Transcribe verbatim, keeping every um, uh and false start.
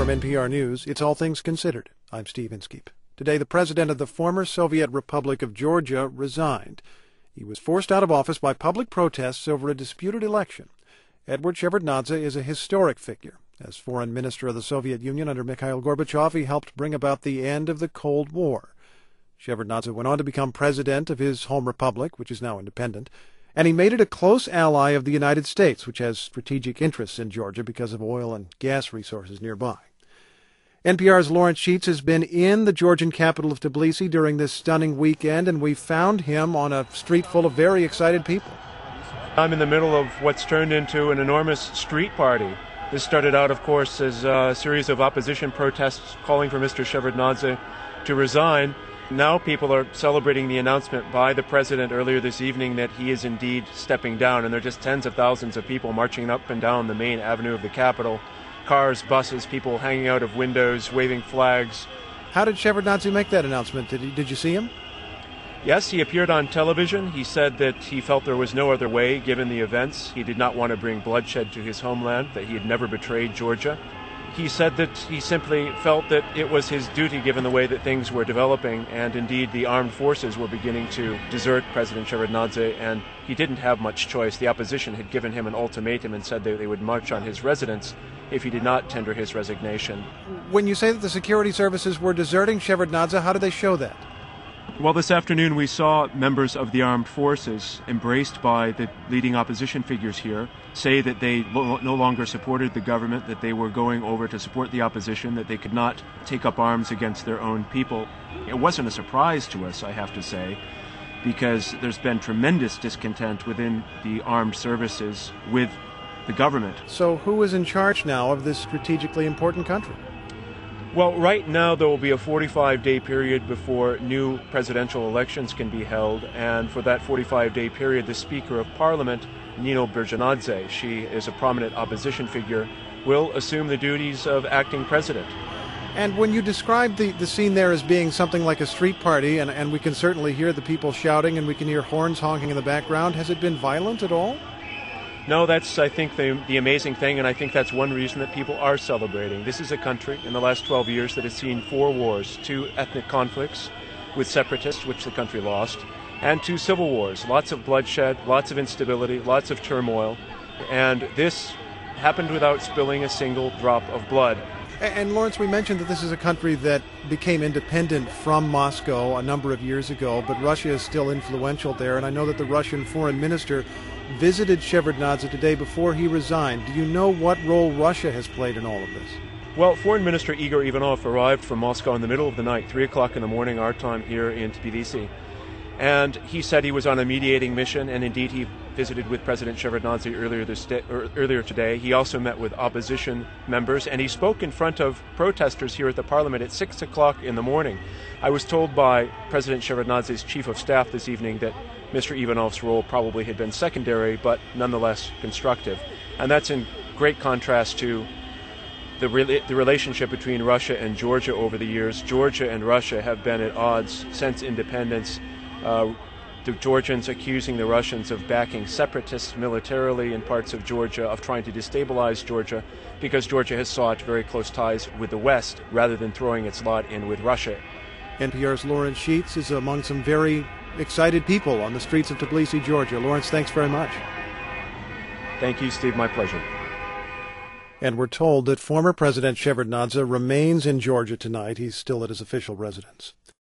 From N P R News, it's All Things Considered. I'm Steve Inskeep. Today, the president of the former Soviet Republic of Georgia resigned. He was forced out of office by public protests over a disputed election. Eduard Shevardnadze is a historic figure. As foreign minister of the Soviet Union under Mikhail Gorbachev, he helped bring about the end of the Cold War. Shevardnadze went on to become president of his home republic, which is now independent, and he made it a close ally of the United States, which has strategic interests in Georgia because of oil and gas resources nearby. N P R's Lawrence Sheets has been in the Georgian capital of Tbilisi during this stunning weekend, and we found him on a street full of very excited people. I'm in the middle of what's turned into an enormous street party. This started out, of course, as a series of opposition protests calling for Mister Shevardnadze to resign. Now people are celebrating the announcement by the president earlier this evening that he is indeed stepping down, and there are just tens of thousands of people marching up and down the main avenue of the capital. Cars, buses, people hanging out of windows, waving flags. How did Shevardnadze make that announcement? Did, he, did you see him? Yes, he appeared on television. He said that he felt there was no other way given the events. He did not want to bring bloodshed to his homeland, that he had never betrayed Georgia. He said that he simply felt that it was his duty given the way that things were developing, and indeed the armed forces were beginning to desert President Shevardnadze, and he didn't have much choice. The opposition had given him an ultimatum and said that they would march on his residence if he did not tender his resignation. When you say that the security services were deserting Shevardnadze, how did they show that? Well, this afternoon we saw members of the armed forces, embraced by the leading opposition figures here, say that they lo- no longer supported the government, that they were going over to support the opposition, that they could not take up arms against their own people. It wasn't a surprise to us, I have to say, because there's been tremendous discontent within the armed services with the government. So who is in charge now of this strategically important country? Well, right now there will be a forty-five day period before new presidential elections can be held, and for that forty-five day period, the Speaker of Parliament, Nino Birjanadze, she is a prominent opposition figure, will assume the duties of acting president. And when you describe the, the scene there as being something like a street party, and, and we can certainly hear the people shouting and we can hear horns honking in the background, has it been violent at all? No, that's, I think, the, the amazing thing, and I think that's one reason that people are celebrating. This is a country in the last twelve years that has seen four wars, two ethnic conflicts with separatists, which the country lost, and two civil wars. Lots of bloodshed, lots of instability, lots of turmoil, and this happened without spilling a single drop of blood. And, and Lawrence, we mentioned that this is a country that became independent from Moscow a number of years ago, but Russia is still influential there, and I know that the Russian foreign minister visited Shevardnadze today before he resigned. Do you know what role Russia has played in all of this? Well, Foreign Minister Igor Ivanov arrived from Moscow in the middle of the night, three o'clock in the morning, our time here in Tbilisi. And he said he was on a mediating mission, and indeed he visited with President Shevardnadze earlier, this day, or earlier today. He also met with opposition members, and he spoke in front of protesters here at the parliament at six o'clock in the morning. I was told by President Shevardnadze's chief of staff this evening that Mister Ivanov's role probably had been secondary, but nonetheless constructive. And that's in great contrast to the, re- the relationship between Russia and Georgia over the years. Georgia and Russia have been at odds since independence. Uh, the Georgians accusing the Russians of backing separatists militarily in parts of Georgia, of trying to destabilize Georgia, because Georgia has sought very close ties with the West rather than throwing its lot in with Russia. N P R's Lawrence Sheets is among some very excited people on the streets of Tbilisi, Georgia. Lawrence, thanks very much. Thank you, Steve. My pleasure. And we're told that former President Shevardnadze remains in Georgia tonight. He's still at his official residence.